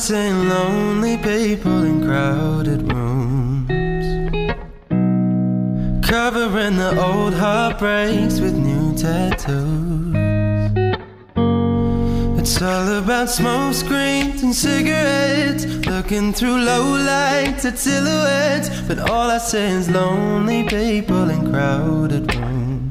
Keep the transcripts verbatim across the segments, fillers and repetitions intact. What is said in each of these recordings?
seeing lonely people in crowded rooms, covering the old heartbreaks with new tattoos. It's all about smoke screens and cigarettes, looking through low lights at silhouettes. But all I see is lonely people in crowded rooms.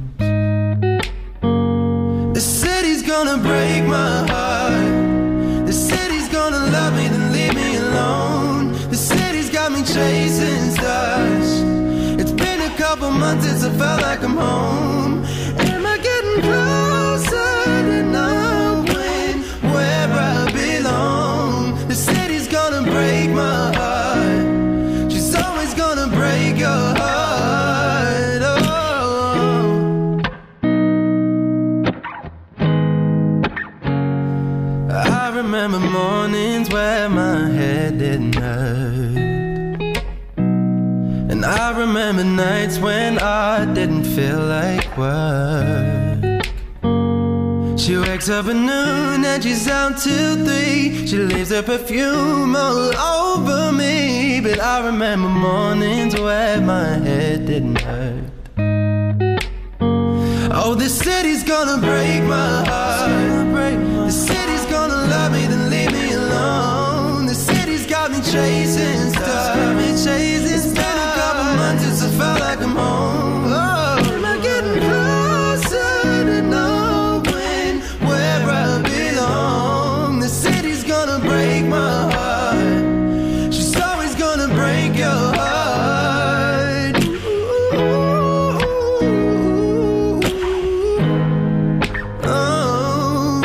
The city's gonna break my heart. The city's gonna love me then leave me alone. The city's got me chasing stars. It's been a couple months since I felt like I'm home. Am I getting closer to knowing where I belong? The city's gonna break my heart. She's always gonna break your heart. Oh. I remember mornings where my head didn't hurt, and I remember nights when I didn't feel like work. She wakes up at noon and she's out till three. She leaves her perfume all over me. But I remember mornings where my head didn't hurt. Oh, this city's gonna break my heart. The city's gonna love me then leave me alone. The city's got me chasing stars. It's been a couple months since I felt like I'm home. Oh, am I getting closer to knowing where I belong? The city's gonna break my heart. She's always gonna break your heart. Oh.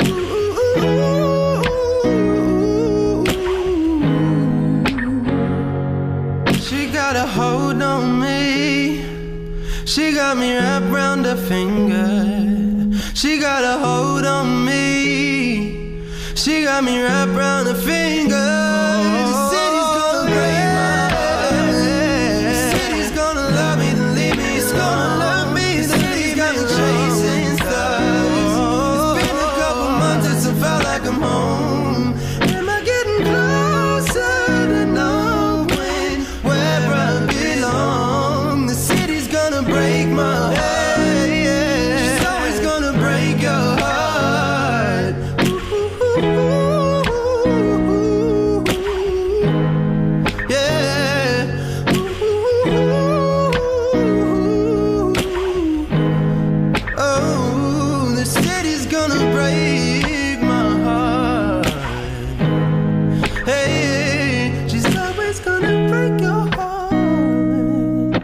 She got a hold on me. She got me wrapped round her finger. She got a hold on me. She got me wrapped round her finger. The city's gonna break my heart. The city's gonna love me then leave me. It's gonna love me. The city's got me chasing stars. It's been a couple months since I felt like I'm home. Am I getting closer to knowing where I belong? The city's gonna break my heart. She's always gonna break your heart. Yeah. Oh, the city's gonna break my heart. Hey, she's always gonna break your heart.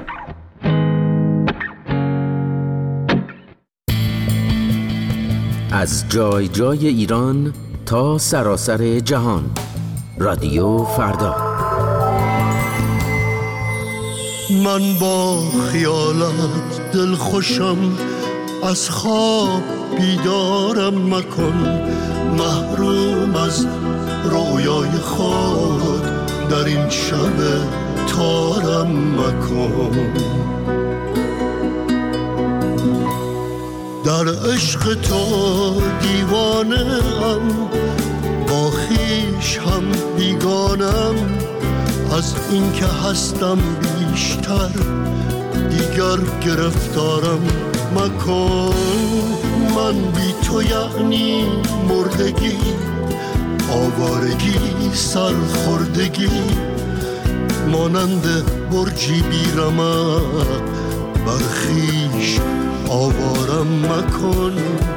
از جای جای ایران تا سراسر جهان. رادیو فردا. من با خیالت دل خوشم، از خواب بیدارم مکن. محروم از رویای خود در این شب تارم مکن. در عشق تو دیوانه ام، با خویش هم بیگانم. از این که هستم بیشتر دیگر گرفتارم مکن. من بی تو یعنی مردگی، آوارگی، سرخوردگی، مانند برجی بی رمق بر خویش آوارم مکن.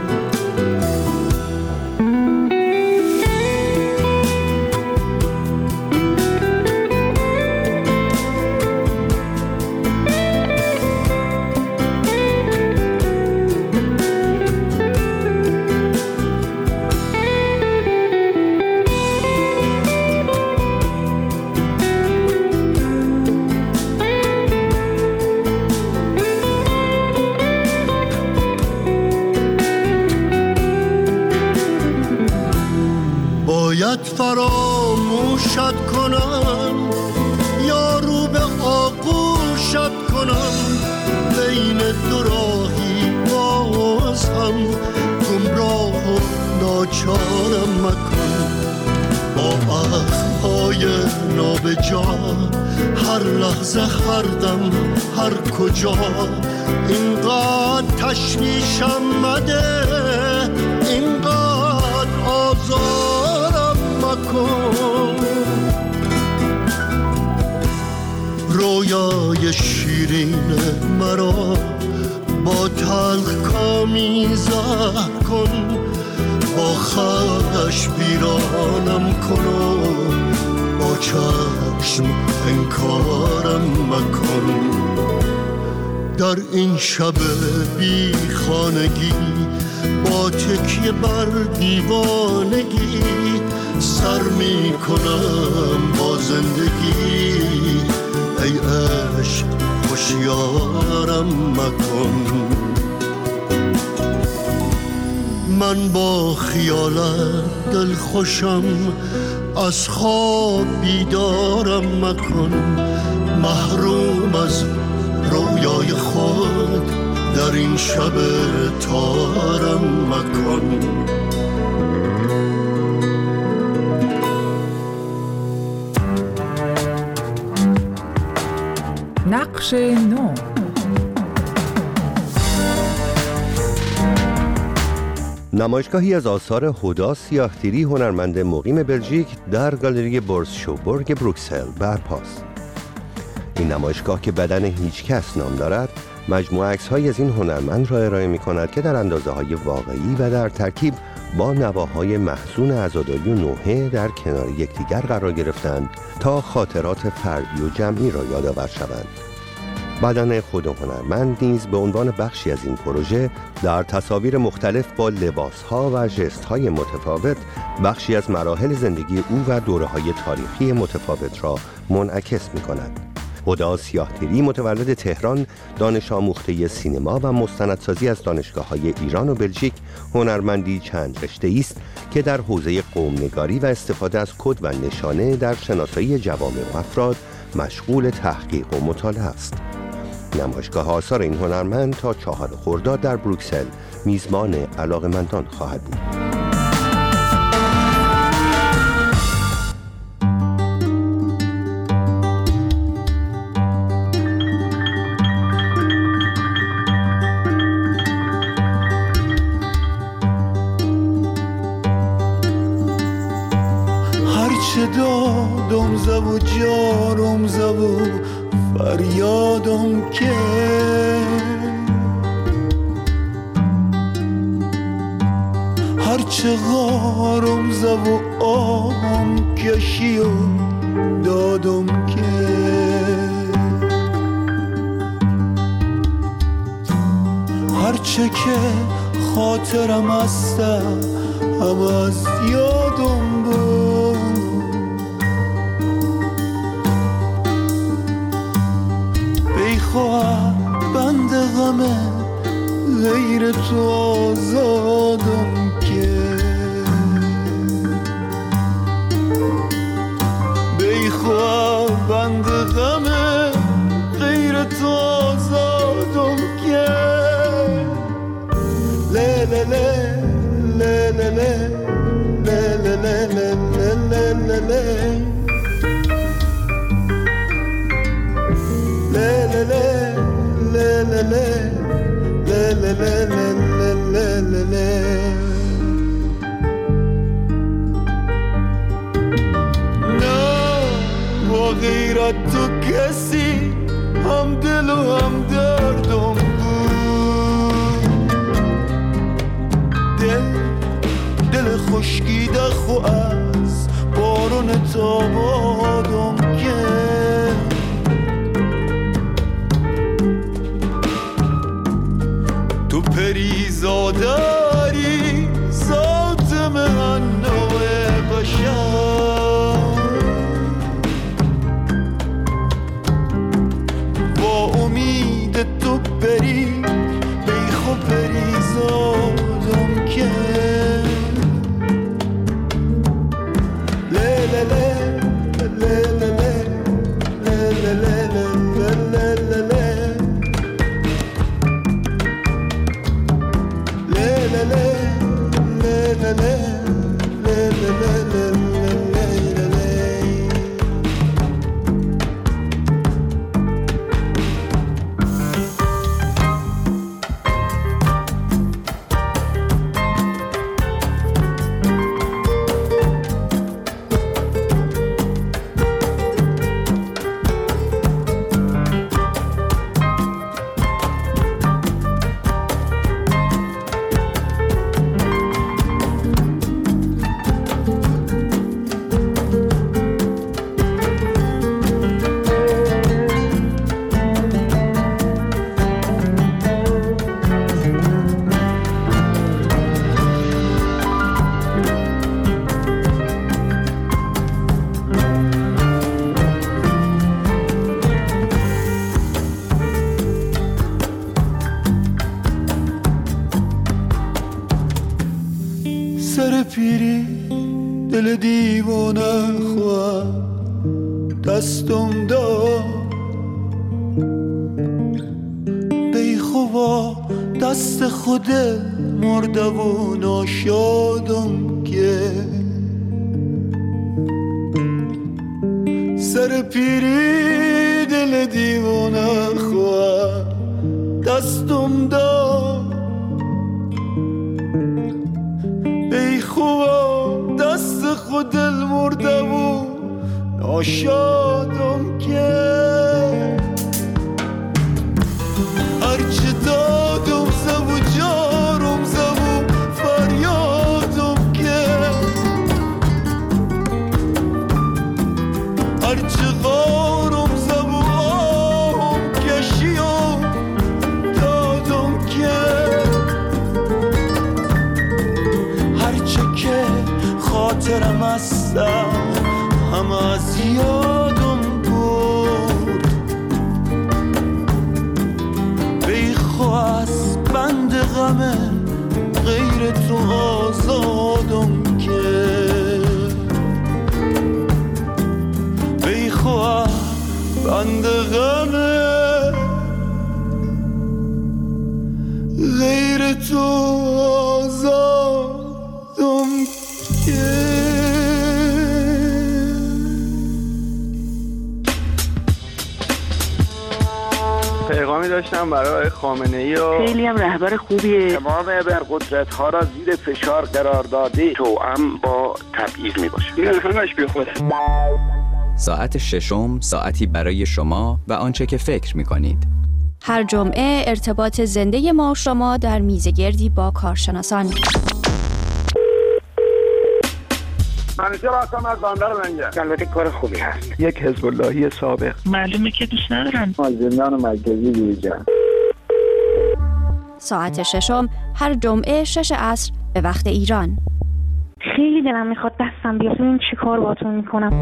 فراموشت کنم یا رو به آغوشت کنم. بین دو راهی باز هم گمراه و ناچارم مکن. با اخم توی نابجا، هر لحظه هر دم هر کجا. اینقدر تشویشم مده، اینقدر آزارم مکن. رویای شیرین مرا با تلخ کامی زهر کن، با خش بیرانم کن و با چشم انکارم مکن. در این شب بی خانگی با تکیه بر دیوانگی سر می کنم با زندگی. ای عشق هوشیارم مکن. من با خیالت دل خوشم، از خواب بیدارم مکن. محروم از رویای خود در این شب تارم مکن. نقش نو. نمایشگاهی از آثار هدی سیاه‌تیری هنرمند مقیم بلژیک در گالری بورس شوبورگ بروکسل برپاست. این نمایشگاه که بدن هیچ کس نام دارد، مجموعه عکس‌های از این هنرمند را ارائه می‌کند که در اندازه‌های واقعی و در ترکیب با نواهای محزون عزاداری و نوحه در کنار یکدیگر قرار گرفتند تا خاطرات فردی و جمعی را یادآور شوند. بدن خود هنرمند نیز به عنوان بخشی از این پروژه در تصاویر مختلف با لباس‌ها و ژست‌های متفاوت بخشی از مراحل زندگی او و دوره‌های تاریخی متفاوت را منعکس می‌کند. هدی سیاه‌تیری متولد تهران، دانش آموخته سینما و مستندسازی از دانشگاه‌های ایران و بلژیک، هنرمندی چند رشته‌ای است که در حوزه قوم‌نگاری و استفاده از کد و نشانه در شناسایی جوامع و افراد مشغول تحقیق و مطالعه است. نمایشگاه آثار این هنرمند تا چهار خرداد در بروکسل میزبان علاقه‌مندان خواهد بود. هرچه دادم زبو جارم زبو فریادم که هرچه غارم زبو آهم کشی و دادم که هرچه که خاطرم هسته هم از یادم بود بیخواه بند غمه غیر تو آزادم که بیخواه بند غمه غیر تو آزادم که له له له له له له له له له له له غیرت تو کسی هم دل و هم دردم بود دل دل خشکیده خو از بارون تابادم که تو پریزاداری ذات من نوع بشر با امید تو پری بیخو پریزادم که له له له له له دل دیوانه خواه دستم داد بی خوبا دست خود مرده و ناشادم که سر پیری دل دیوانه خواه دستم داد بی خوبا دست خود دل مرده و ناشادم که هرچه دادم زبو جارم زبو فریادم که هرچه غارم زبو آهم کشیم دادم که هرچه که خاطرم هستم همه از یادم بود بی خواست بند غمه غیر تو آزادم که بی خواست بند غمه غیر تو آزادم که پیغامی داشتم برای خامنه‌ای و خیلی هم رهبر خوبیه. تمام ابرقدرت ها را زیر فشار قرار داده توأم با تبعیض می باشه. این همش بی خوده. ساعت ششم ساعتی برای شما و آنچه که فکر می کنید. هر جمعه ارتباط زنده ما و شما در میزگردی با کارشناسان. منیشه را هستم از بندر منگه. البته کار خوبی هست. یک حزب اللهی سابق. معلومه که دوست ندارن. از زندان مرکزی بیرون. ساعت ششم هر جمعه شش عصر به وقت ایران. خیلی دلم میخواد دستم بیاد ببین چی کار باهاتون میکنم.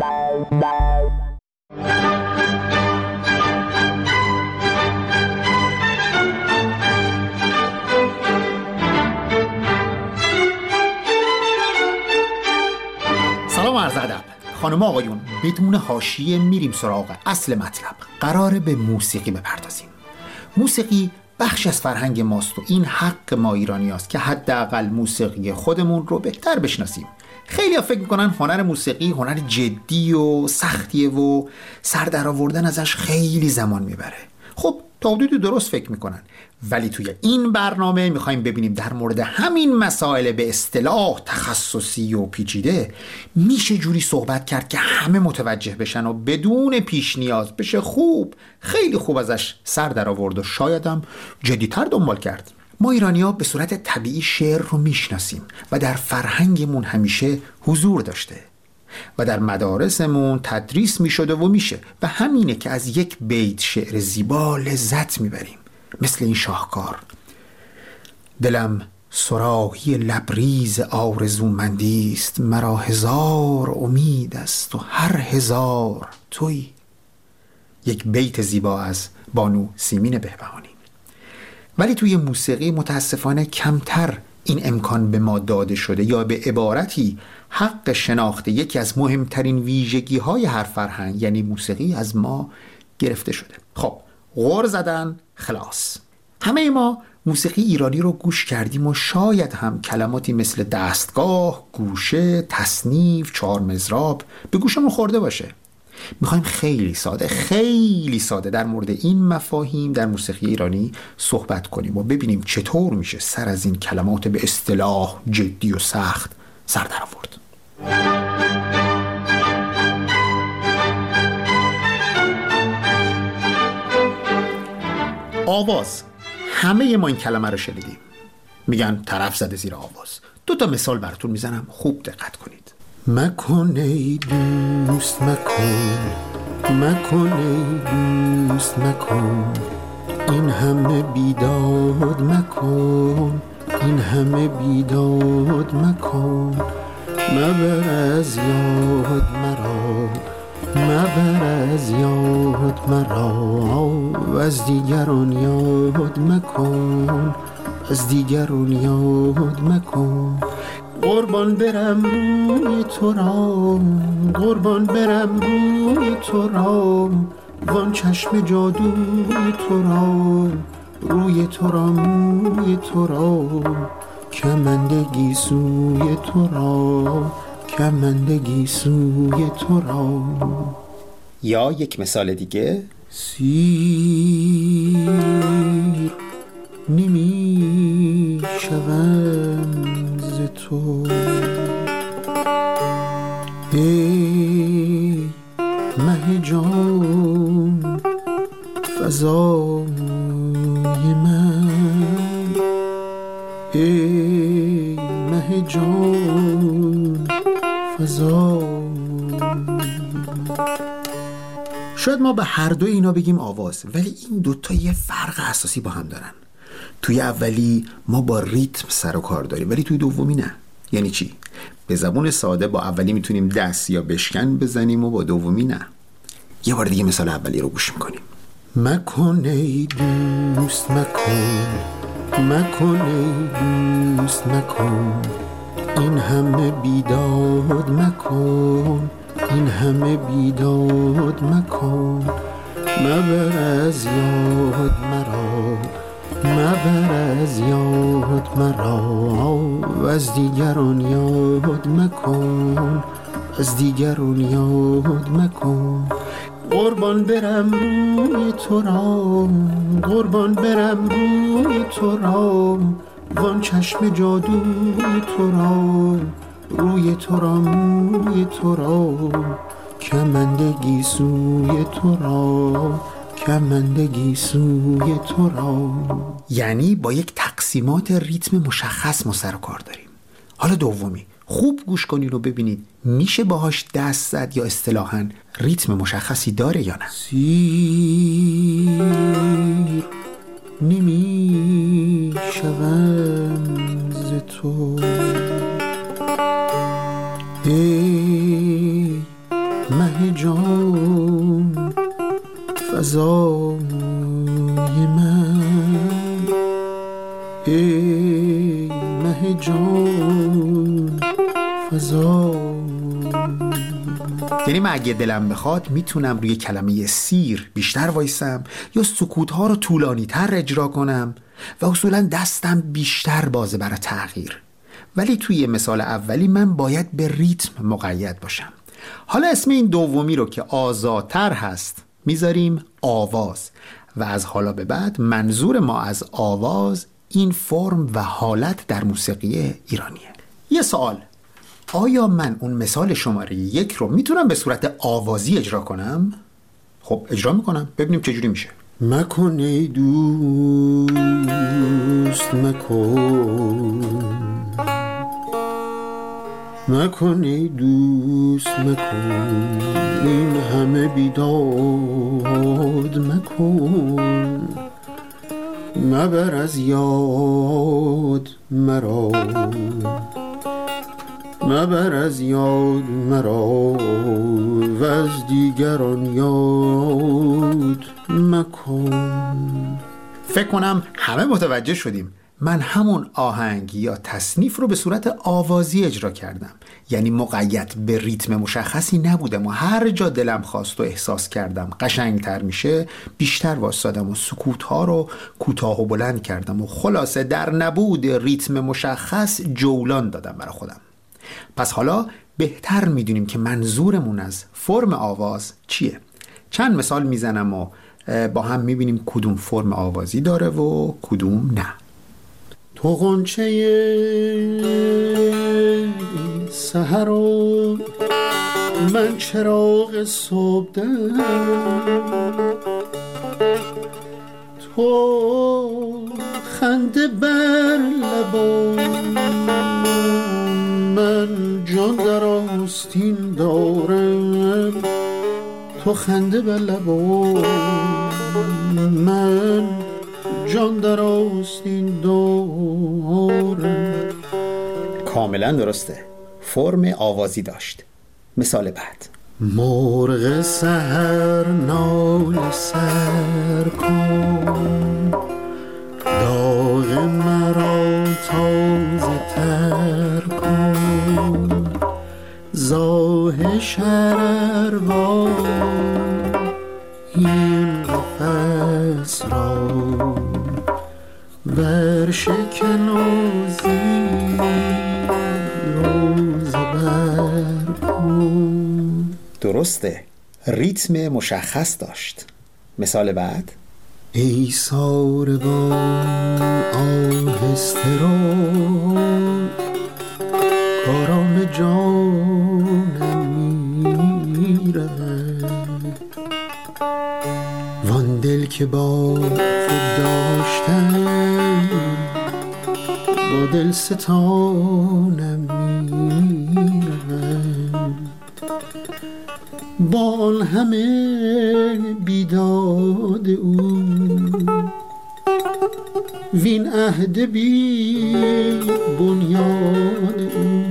سلام عرض ادب خانم آقایون، بدون حاشیه میریم سراغ اصل مطلب. قراره به موسیقی بپردازیم. موسیقی بخش از فرهنگ ماست و این حق ما ایرانی هست که حداقل موسیقی خودمون رو بهتر بشناسیم. خیلی ها فکر میکنن هنر موسیقی هنر جدی و سختیه و سر در آوردن ازش خیلی زمان میبره. خب تا حدودی درست فکر میکنن، ولی توی این برنامه میخوایم ببینیم در مورد همین مسائل به اصطلاح تخصصی و پیچیده میشه جوری صحبت کرد که همه متوجه بشن و بدون پیش نیاز بشه خوب خیلی خوب ازش سر در آورد و شایدم جدیتر دنبال کرد. ما ایرانی‌ها به صورت طبیعی شعر رو میشناسیم و در فرهنگمون همیشه حضور داشته و در مدارسمون تدریس میشده و میشه و همینه که از یک بیت شعر زیبا لذت میبریم، مثل این شاهکار: دلم صراحی لبریز آرزومندی است، مرا هزار امید است و هر هزار تویی. یک بیت زیبا از بانو سیمین بهبهانی. ولی توی موسیقی متاسفانه کمتر این امکان به ما داده شده، یا به عبارتی حق شناخت یکی از مهمترین ویژگی های هر فرهنگ یعنی موسیقی از ما گرفته شده. خب غر زدن خلاص. همه ما موسیقی ایرانی رو گوش کردیم و شاید هم کلماتی مثل دستگاه، گوشه، تصنیف، چهار مضراب به گوشمون خورده باشه. میخوایم خیلی ساده خیلی ساده در مورد این مفاهیم در موسیقی ایرانی صحبت کنیم و ببینیم چطور میشه سر از این کلمات به اصطلاح جدی و سخت سر در آورد. آواز. همه ما این کلمه رو شنیدیم. میگن طرف زده زیر آواز. دو تا مثال براتون میزنم، خوب دقت کنید. مکن ای دوست مکن، مکن ای دوست مکن، این همه بیداد مکن، این همه بیداد مکن، مبر از یاد مرا، مبر از یاد مرا، و از دیگران یاد مکن، از دیگران یاد مکن. قربان برم روی تو را، قربان برم روی تو را، وان چشم جادوی تو را، روی تو را موی تو را، کمندگی سوی تو را، کمندگی سوی تو را. یا یک مثال دیگه، سیر نمی شوم ز تو، ای مه جان فضای من، ای مه جان فضای. شاید ما به هر دو اینا بگیم آواز، ولی این دوتا یه فرق اساسی با هم دارن. توی اولی ما با ریتم سر و کار داریم، ولی توی دومی نه. یعنی چی؟ به زبون ساده با اولی میتونیم دست یا بشکن بزنیم و با دومی نه. یه بار دیگه مثال اولی رو گوش میکنیم. مکن ای دوست مکن، مکن ای دوست مکن، این همه بیداد مکن، این همه بیداد مکن، مبر از یاد مرا، مبر از یاد مرا، و از دیگران یاد مکن، از دیگران یاد مکن. قربان برم روی تو را، قربان برم روی تو را، وان چشم جادوی تو را، روی تو را موی تو را، کمندگی سوی تو را، کمندگی سوی تو را. یعنی با یک تقسیمات ریتم مشخص ما سر و کار داریم. حالا دومی، خوب گوش کنید و ببینید میشه باهاش دست زد یا اصطلاحاً ریتم مشخصی داره یا نه. سیر نمی شوم ز تو، ای مه جان فضای من، ای مه جان فضای. یعنی من اگه دلم بخواد میتونم روی کلمه سیر بیشتر وایسم یا سکوت‌ها رو طولانی تر اجرا کنم و اصولا دستم بیشتر بازه برای تغییر. ولی توی مثال اولی من باید به ریتم مقید باشم. حالا اسم این دومی رو که آزادتر هست میذاریم آواز، و از حالا به بعد منظور ما از آواز این فرم و حالت در موسیقی ایرانیه. یه سوال، آیا من اون مثال شماره یک رو میتونم به صورت آوازی اجرا کنم؟ خب اجرا میکنم، ببینیم چجوری میشه. مکن ای دوست مکن، مکن ای دوست مکن، این همه بیداد مکن، مبر از یاد مرا، مبر از یاد مرا، و از دیگران یاد مکن. فکر کنم همه متوجه شدیم. من همون آهنگ یا تصنیف رو به صورت آوازی اجرا کردم، یعنی مقید به ریتم مشخصی نبودم و هر جا دلم خواست و احساس کردم قشنگتر میشه بیشتر واسادم و سکوت‌ها رو کوتاه و بلند کردم و خلاصه در نبود ریتم مشخص جولان دادم برای خودم. پس حالا بهتر میدونیم که منظورمون از فرم آواز چیه. چند مثال میزنم و با هم میبینیم کدوم فرم آوازی داره و کدوم نه. تو غنچه سحر و من چراغ صبحدم، تو خنده بر لبان من جان در آستین دارم، تو خنده بر لبان من جان در آستین دارم. کاملا درسته، فرم آوازی داشت. مثال بعد، مرغ سحر ناله سر کن، داغ مرا تازه تر کن، زاه شرروا این قفس را بر شکن و زیر روز برکن. درسته، ریتم مشخص داشت. مثال بعد: ای ساربان آهسته رو کارام جانم میرود، وان دل که با خود داشتم با دل ستانم میرود، با آن همه بیداد او وین عهد بی بنیاد او،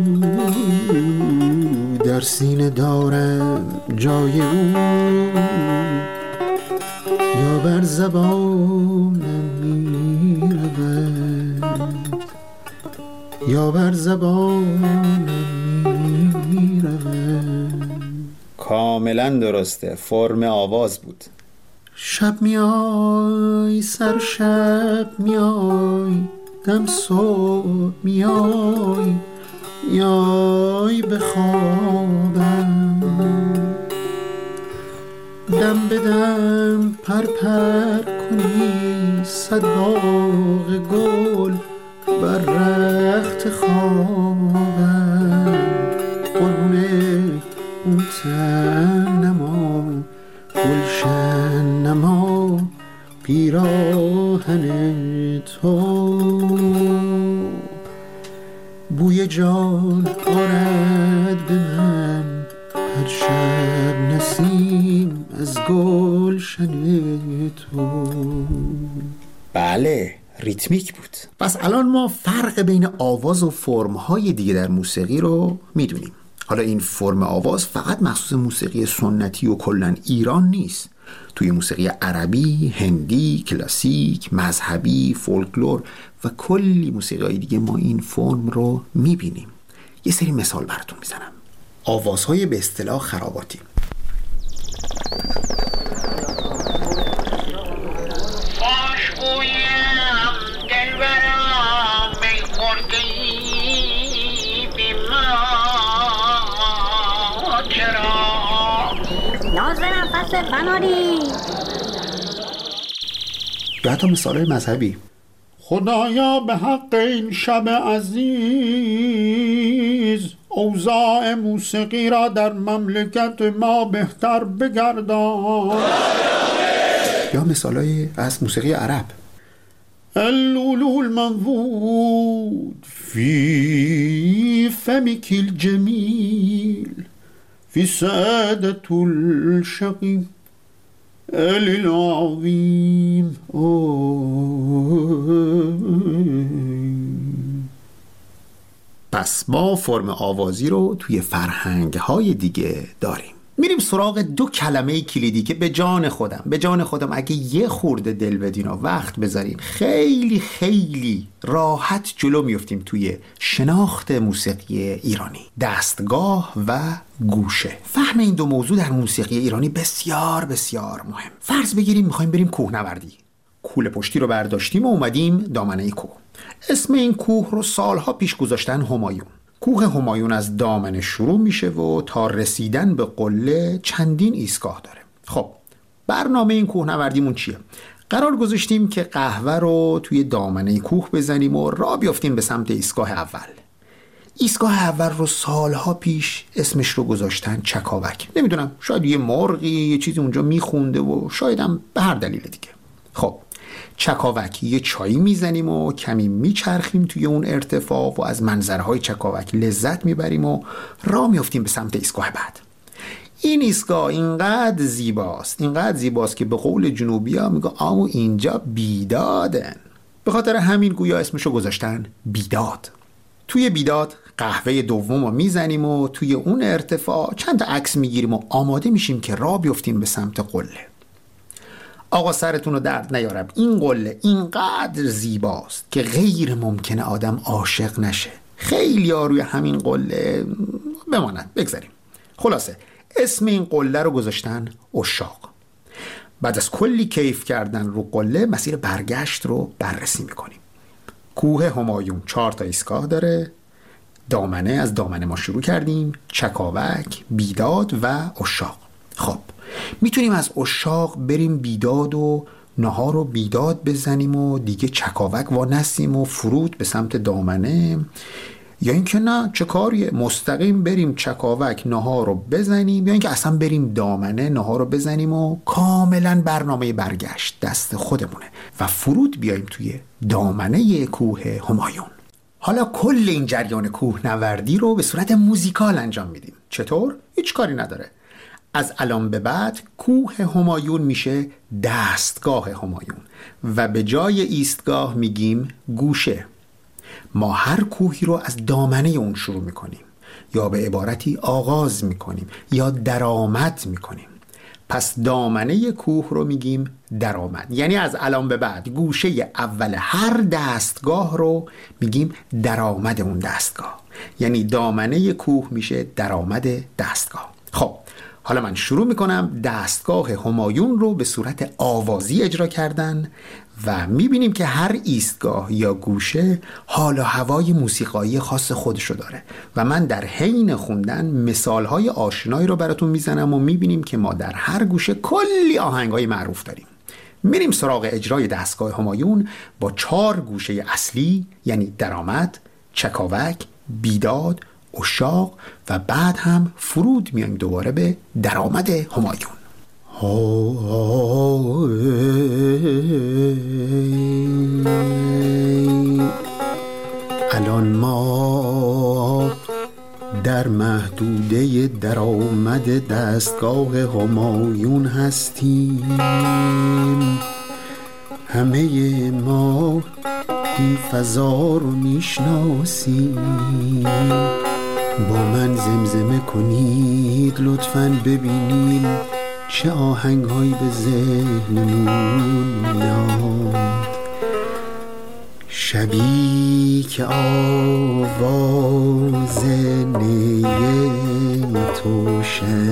در سینه دارم جای او یا بر زبانم میرود، یا بر زبانم میرود. کاملا درسته، فرم آواز بود. شب میای سر شب میای دم صبح میای میای بخوابم، دم بدم پر پر کنی صد باغ گل بر رخت خوابم، قربونه اون تن نما گلشن نما پیراهن تو، بوی جان آرد به من هر شب نسیم از گلشن تو. بله، ریتمیک بود. پس الان ما فرق بین آواز و فرم‌های دیگه در موسیقی رو میدونیم. حالا این فرم آواز فقط مخصوص موسیقی سنتی و کلاً ایران نیست. توی موسیقی عربی، هندی، کلاسیک، مذهبی، فولکلور و کلی موسیقی دیگه ما این فرم رو میبینیم. یه سری مثال براتون میزنم. آوازهای به اصطلاح خراباتی. بناری. یا حتی مثال مذهبی. خدایا به حق این شب عزیز اوضاع موسیقی را در مملکت ما بهتر بگردان. یا مثالای از موسیقی عرب. اللولو المنضود فی فمک الجمیل فی سعادة الشقی العظیم. پس ما فرم آوازی رو توی فرهنگ‌های دیگه داریم. میریم سراغ دو کلمه کلیدی که به جان خودم به جان خودم اگه یه خورده دل بدین و وقت بذارین خیلی خیلی راحت جلو میفتیم توی شناخت موسیقی ایرانی: دستگاه و گوشه. فهم این دو موضوع در موسیقی ایرانی بسیار بسیار مهم. فرض بگیریم میخوایم بریم کوهنوردی. کوله پشتی رو برداشتیم و اومدیم دامنه کوه. اسم این کوه رو سالها پیش گذاشتن همایون. کوه همایون از دامنه شروع میشه و تا رسیدن به قله چندین ایستگاه داره. خب برنامه این کوهنوردیمون چیه؟ قرار گذاشتیم که قهوه رو توی دامنه کوه بزنیم و راه بیافتیم به سمت ایستگاه اول. ایستگاه اول رو سالها پیش اسمش رو گذاشتن چکاوک. نمیدونم، شاید یه مرغی یه چیزی اونجا میخونده و شاید هم به هر دلیل دیگه. خب چکاوک یه چایی میزنیم و کمی میچرخیم توی اون ارتفاع و از منظرهای چکاوک لذت میبریم و راه میافتیم به سمت ایستگاه بعد. این ایستگاه اینقدر زیباست اینقدر زیباست که به قول جنوبی ها میگه آمو اینجا بیدادن. به خاطر همین گویا اسمشو گذاشتن بیداد. توی بیداد قهوه دوم رو میزنیم و توی اون ارتفاع چند تا عکس میگیریم و آماده میشیم که راه بیافتیم به سمت قله. آقا سرتون رو درد نیارم، این قله اینقدر زیباست که غیر ممکنه آدم عاشق نشه. خیلی ها روی همین قله بماند، بگذاریم. خلاصه اسم این قله رو گذاشتن عشاق. بعد از کلی کیف کردن رو قله، مسیر برگشت رو بررسی میکنیم. کوه همایون چهار تا ایستگاه داره. دامنه، از دامنه ما شروع کردیم، چکاوک، بیداد و عشاق. خب میتونیم از عشاق بریم بیداد و نهار و بیداد بزنیم و دیگه چکاوک وانستیم و فرود به سمت دامنه، یا اینکه نه چه کاریه، مستقیم بریم چکاوک نهار رو بزنیم، یا اینکه اصلا بریم دامنه نهار رو بزنیم و کاملا برنامه برگشت دست خودمونه و فرود بیایم توی دامنه کوه همایون. حالا کل این جریان کوهنوردی رو به صورت موزیکال انجام میدیم. چطور؟ هیچ کاری نداره. از الان به بعد کوه همایون میشه دستگاه همایون و به جای ایستگاه میگیم گوشه. ما هر کوهی رو از دامنه اون شروع میکنیم، یا به عبارتی آغاز میکنیم یا درآمد میکنیم. پس دامنه کوه رو میگیم درآمد، یعنی از الان به بعد گوشه اول هر دستگاه رو میگیم درآمد اون دستگاه، یعنی دامنه کوه میشه درآمد دستگاه. خب حالا من شروع میکنم دستگاه همایون رو به صورت آوازی اجرا کردن و میبینیم که هر ایستگاه یا گوشه حال و هوای موسیقایی خاص خودشو داره و من در حین خوندن مثالهای آشنایی رو براتون میزنم و میبینیم که ما در هر گوشه کلی آهنگهای معروف داریم. میریم سراغ اجرای دستگاه همایون با چهار گوشه اصلی، یعنی درآمد، چکاوک، بیداد، عشاق و بعد هم فرود میایم دوباره به درآمد همایون. الان ما در محدوده درآمد دستگاه همایون هستیم. همه ما این فضا رو میشناسیم. با من زمزمه کنید لطفاً ببینیم چه آهنگ‌هایی به ذهنمون میاد. شبی که آواز نی تو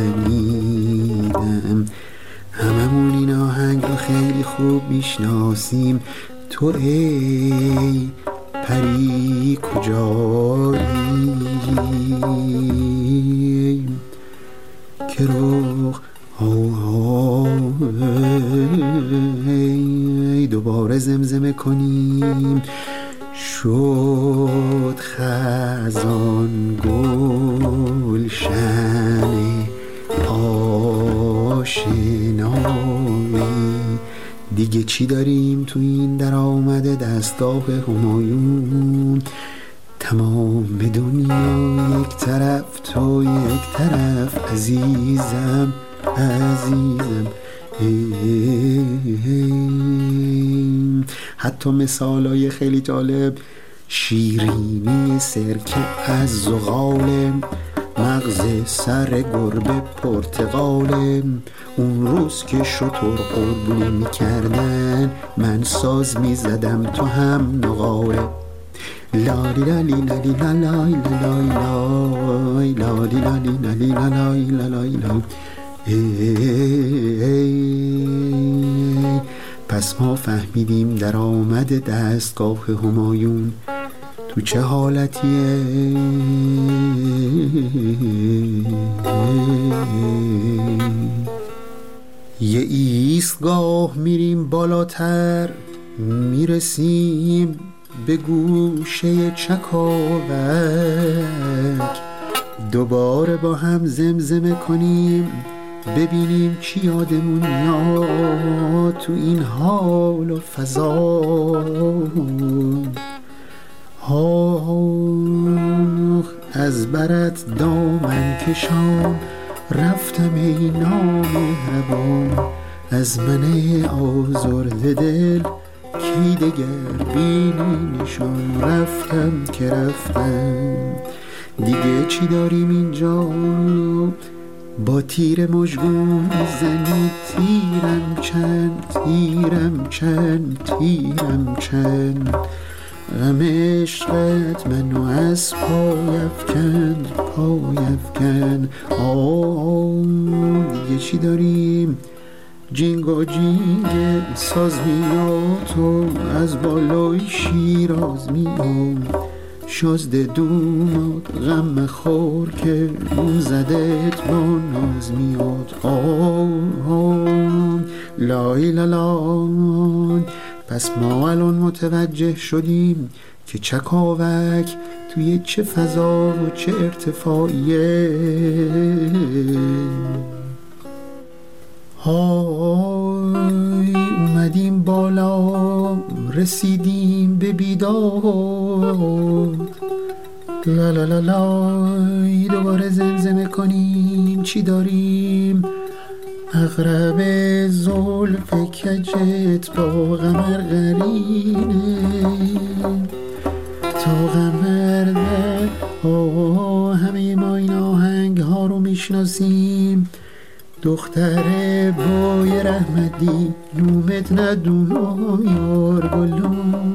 شنیدم، هممون این آهنگ رو خیلی خوب میشناسیم. تو ای پری کجایی که رخ دوباره زمزمه کنیم. شد خزان گلشن آشنایی. دیگه چی داریم تو این درآمد دستگاه همایون؟ تمام دنیا یک طرف، تو یک طرف. عزیزم عزیزم ای ای. حتی مثالای خیلی جالب: شیرینی سرکه از زغال، مغز سر گربه پرتقال. اون روز که شطور قربونی میکردن، من ساز میزدم تو هم نقاله. لالی لالی لالی لالای لالای لالی لالی لالی لالای لالای لالای. پس ما فهمیدیم درآمد دستگاه همایون تو چه حالتیه. یه ایستگاه میریم بالاتر، میرسیم به گوشه چکاوک. دوباره با هم زمزمه کنیم، ببینیم چی یادمون میاد تو این حال و فضا. آه از برت دامن کشام، رفتم ای نامهربان. از من آزرده دل کی دگر بینی نشان. رفتم که رفتم، دیگه چی داریم اینجا؟ با تیر مژگون زنی تیرم چند، تیرم چند، تیرم چند. غم عشقت منو از پای افکند پای افکند. آه دیگه چی داریم؟ جینگا جینگ ساز میاد و از بالای شیراز میاد. شازده دوماد غم خور که اون زدت با ناز میاد. آه آه لای لالان. پس ما الان متوجه شدیم که چکاوک توی چه فضا و چه ارتفاعیه. های اومدیم بالا رسیدیم به بیداد. لا لا لا لای دوباره زمزمه کنیم چی داریم؟ اغرب زلف کجت با قمر قرینه تا قمر ده. آه همه ما این آهنگ ها رو میشناسیم. دختر بای رحمتی لومت ندونم یار گلون.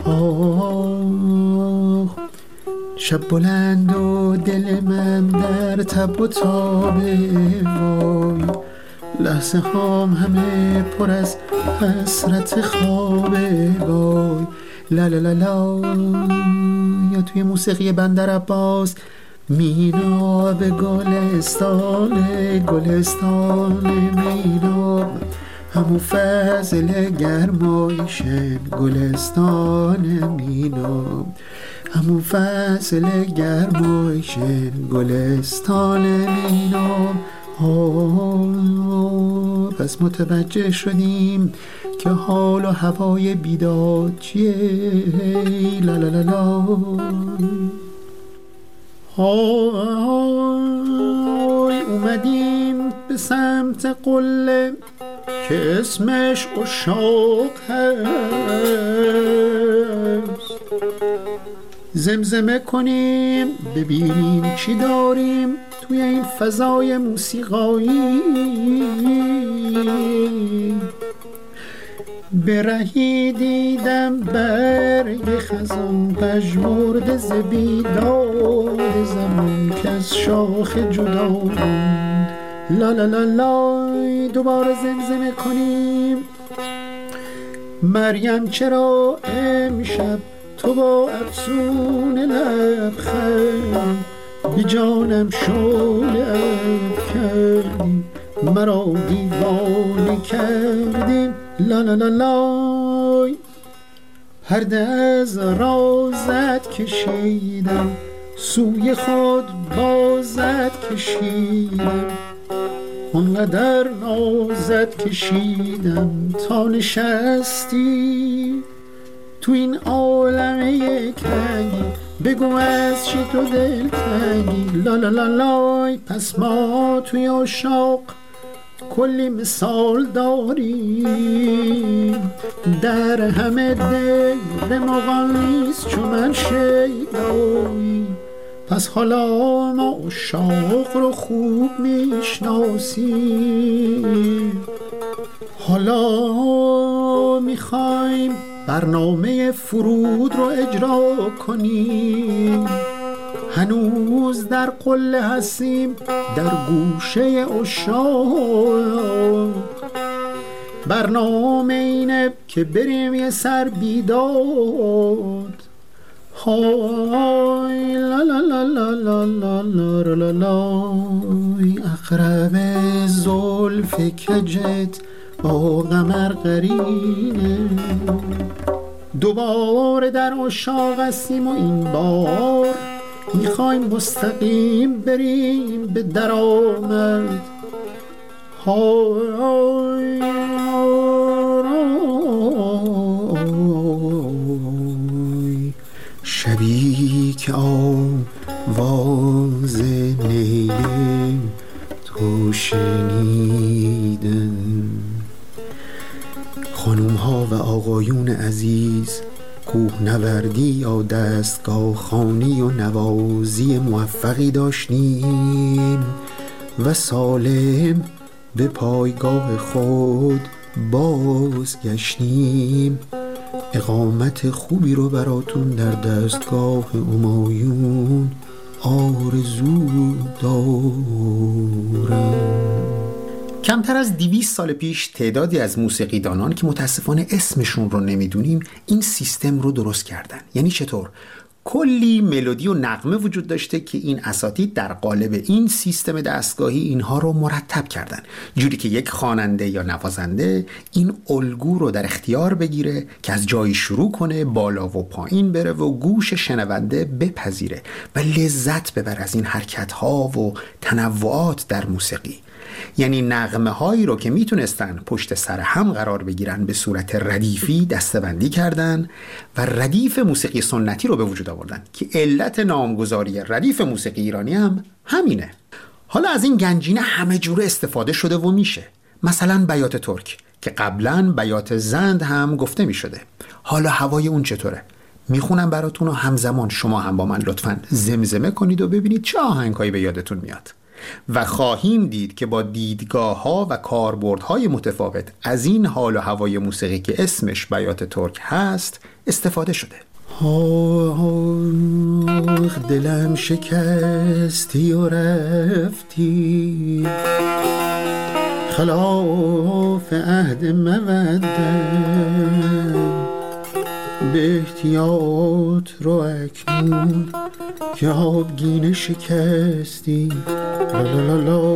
آه شب بلند و دل من در تب و تابه. وای لحظه هام همه پر از حسرت خوابه. وای لا لا لا لا. یا توی موسیقی بندر عباس مینا به گلستان گلستان مینا همو فضل گرمایشن گلستان مینا همو فضل گرمایشن گلستان مینا. آه پس متوجه شدیم که حال و هوای بیداد چیه. لا لا لا لا. های اومدیم به سمت قله که اسمش عشاق هست. زمزمه کنیم ببینیم چی داریم توی این فضای موسیقایی. به رهی دیدم برگ خزان پژمرده ز بیداد زمان که از شاخ جدا موند. لا لا لا لا. دوباره زمزمه کنیم. مریم چرا امشب تو با افسون لبخند بی جانم شعله افکندی مرا دیوانه کردی. لا لا لا لای. پرده از رازت کشیدم سوی خود بازت کشیدم اونقدر نازت کشیدم تا نشستی تو این عالم یکنگی. بگو از چی تو دل تنگی. لا لا لا لای. پس ما توی عشاق کلی مثال داریم در همه دل مغان نیست چون من شیدایی. پس حالا ما عشاق رو خوب میشناسیم. حالا میخوایم برنامه فرود رو اجرا کنیم. هنوز در قله هستیم در گوشه عشاق. برنامه اینه که بریم یه سر بیداد. های لا لا لا لا لا لا لا لا لا. اقرب زلف کجت با قمر قرینه. دوباره در عشاق هستیم و این بار میخوایم مستقیم بریم به درآمد. های شبی که آواز نیل تو شنیدم. خانوم ها و آقایون عزیز، کوهنوردی یا دستگاه خوانی و نوازی موفقی داشتیم و سالم به پایگاه خود بازگشتیم. اقامت خوبی رو براتون در دستگاه همایون آرزو دارم. کمتر از دویست سال پیش تعدادی از موسیقیدانان که متاسفانه اسمشون رو نمیدونیم این سیستم رو درست کردن. یعنی چطور؟ کلی ملودی و نغمه وجود داشته که این اساتید در قالب این سیستم دستگاهی اینها رو مرتب کردن، جوری که یک خواننده یا نوازنده این الگو رو در اختیار بگیره که از جایی شروع کنه، بالا و پایین بره و گوش شنونده بپذیره و لذت ببره از این حرکت‌ها و تنوعات در موسیقی. یعنی نغمه هایی رو که میتونستن پشت سر هم قرار بگیرن به صورت ردیفی دسته‌بندی کردن و ردیف موسیقی سنتی رو به وجود آوردن که علت نامگذاری ردیف موسیقی ایرانی هم همینه. حالا از این گنجینه همه جوره استفاده شده و میشه. مثلا بیات ترک که قبلا بیات زند هم گفته میشده. حالا هوای اون چطوره؟ میخونم براتون و همزمان شما هم با من لطفاً زمزمه کنید و ببینید چه آهنگایی به یادتون میاد. و خواهیم دید که با دیدگاه ها و کاربردهای متفاوت از این حال و هوای موسیقی که اسمش بیات ترک هست استفاده شده. آخ دلم شکستی و رفتی خلاف عهد مودت، به احتیاط رو اکنون که آبگینه شکستی. لا لا لا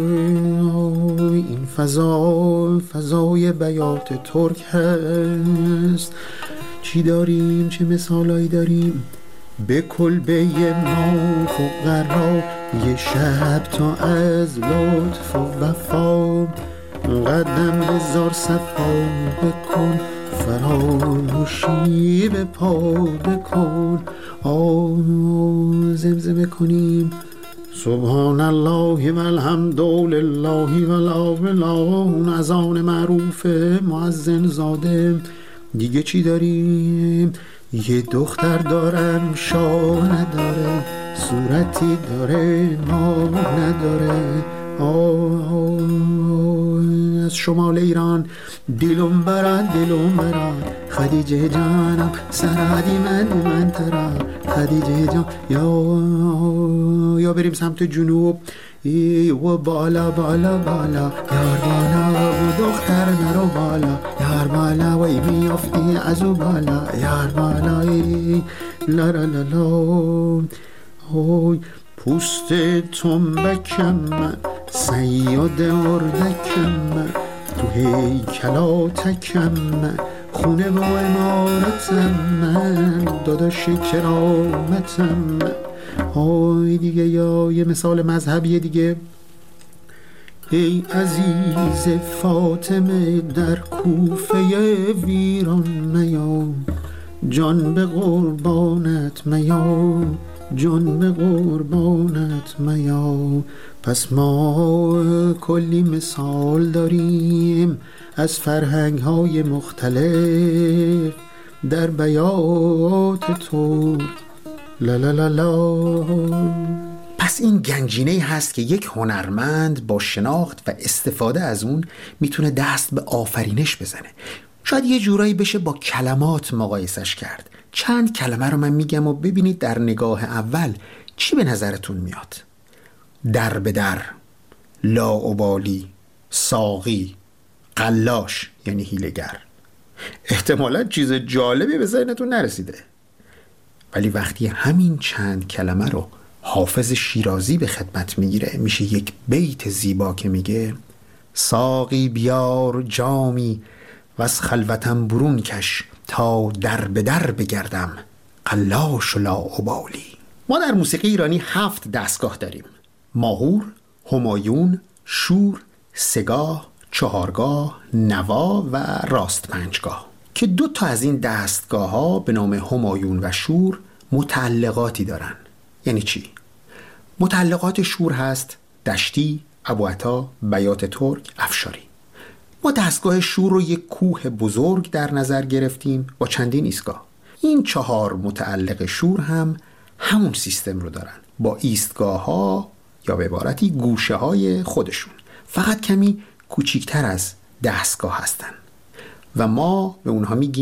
این فضا فضای بیات ترک هست. چی داریم؟ چه مثالایی داریم؟ به کلبه ما فقرا یه شب تا از لطف و وفا قدم بذار صفا بکن، فراموشی به پا بکن. آه زمزمه کنیم سبحان الله و الحمد لله و لا اله اون از آن معروف مؤذن زاده. دیگه چی داریم؟ یه دختر دارم شاه نداره، صورتی داره ما نداره. آه از شمال ایران دلم برات دلم برات خدیجه جانم سرادی من من ترا خدیجه جان. یا یا بریم سمت جنوب و بالا بالا بالا یار بالا و دختر نرو بالا یار بالا وی میافتی از او بالا یار بالا لا لا لا لا. اوی پوست تنبکم من صیاد اردکم من تو هیکلاتکم من خونه و امارتم من داداش کرامتم من. آی دیگه یا یه مثال مذهبی دیگه. ای عزیز فاطمه در کوفه ویران میا، جان به قربانت میا، جان به قربانت میا. پس ما کلی مثال داریم از فرهنگ های مختلف در بیات تو. لا لا لا لا. پس این گنجینه هست که یک هنرمند با شناخت و استفاده از اون میتونه دست به آفرینش بزنه. شاید یه جورایی بشه با کلمات مقایسش کرد. چند کلمه رو من میگم و ببینید در نگاه اول چی به نظرتون میاد. در به در، لاابالی، ساقی، قلاش یعنی هیله‌گر. احتمالاً چیز جالبی به ذهنتون نرسیده، ولی وقتی همین چند کلمه رو حافظ شیرازی به خدمت میگیره میشه یک بیت زیبا که میگه ساقی بیار جامی و از خلوتم برون کش تا در به در بگردم قلاش و لاابالی. ما در موسیقی ایرانی هفت دستگاه داریم: ماهور، همایون، شور، سگاه، چهارگاه، نوا و راست پنجگاه که دو تا از این دستگاه ها به نام همایون و شور متعلقاتی دارن. یعنی چی؟ متعلقات شور هست دشتی، ابوعطا، بیات ترک، افشاری. ما دستگاه شور رو یک کوه بزرگ در نظر گرفتیم با چندین ایستگاه. این چهار متعلق شور هم همون سیستم رو دارن با ایستگاه ها یا به عبارتی گوشه های خودشون، فقط کمی کوچیکتر از دستگاه هستن و ما به اونها میگیم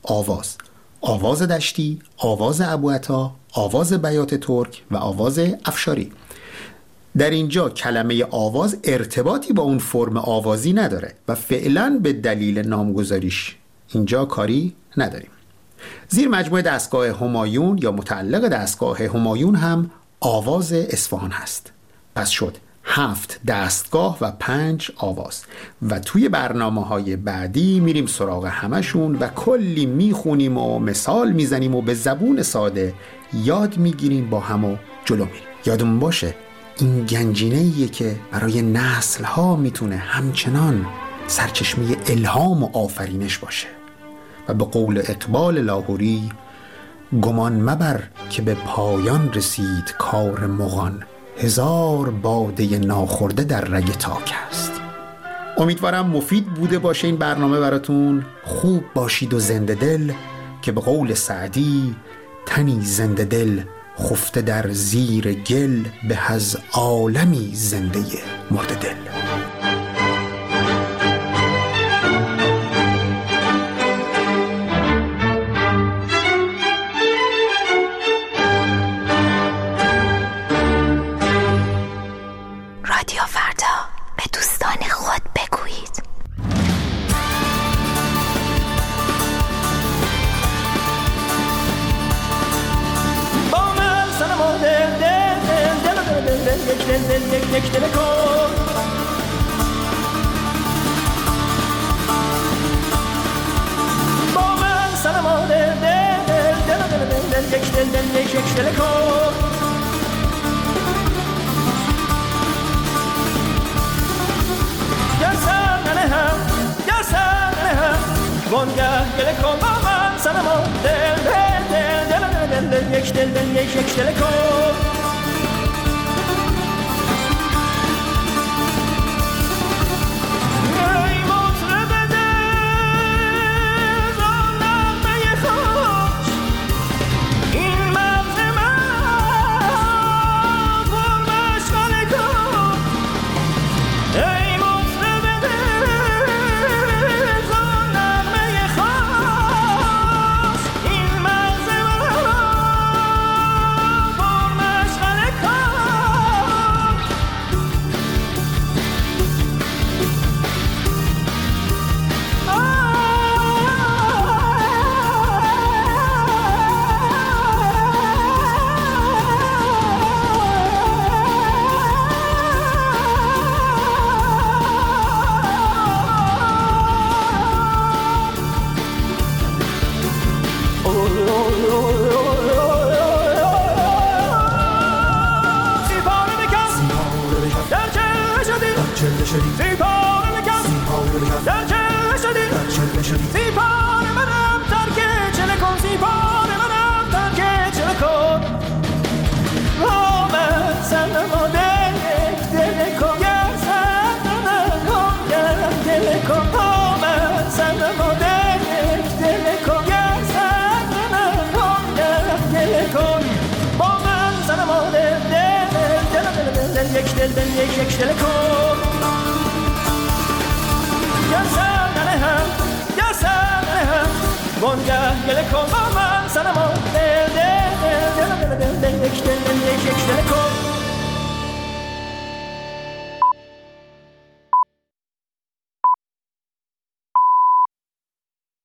آواز. آواز دشتی، آواز ابوعطا، آواز بیات ترک و آواز افشاری. در اینجا کلمه آواز ارتباطی با اون فرم آوازی نداره و فعلا به دلیل نامگذاریش اینجا کاری نداریم. زیر مجموعه دستگاه همایون یا متعلق دستگاه همایون هم آواز اصفهان هست. پس شد هفت دستگاه و پنج آواز و توی برنامه های بعدی میریم سراغ همشون و کلی میخونیم و مثال میزنیم و به زبون ساده یاد میگیریم با هم و جلو میریم. یادمون باشه این گنجینه‌ایه که برای نسل‌ها میتونه همچنان سرچشمه الهام و آفرینش باشه و به قول اقبال لاهوری گمان مبر که به پایان رسید کار مغان، هزار باده ناخورده در رگ تاک است. امیدوارم مفید بوده باشه این برنامه براتون. خوب باشید و زنده دل که به قول سعدی تنی زنده دل خفته در زیر گل به از عالمی زنده مرده دل. رادیو فردا، به دوستان خود بگویید. با من سنم و دل دل دل دل دل دل یک دل دل یک یک دل کن. با من سنم و دل دل دل دل دل دل یک دل دل یک یک دل کن. وانگه گله کن با من سنما دل دل دل دل دل دل یک دل دل یک یک دل کن. ای مطرب دل زان نغمه خوش این مغز من پر مشغله کن. ای مطرب دل یک دل دل یک یک دل کن. گر سر ننهم گر سر ننهم وانگه گله کن با من سنما دل دل دل دل دل دل یک دل دل یک یک دل کن.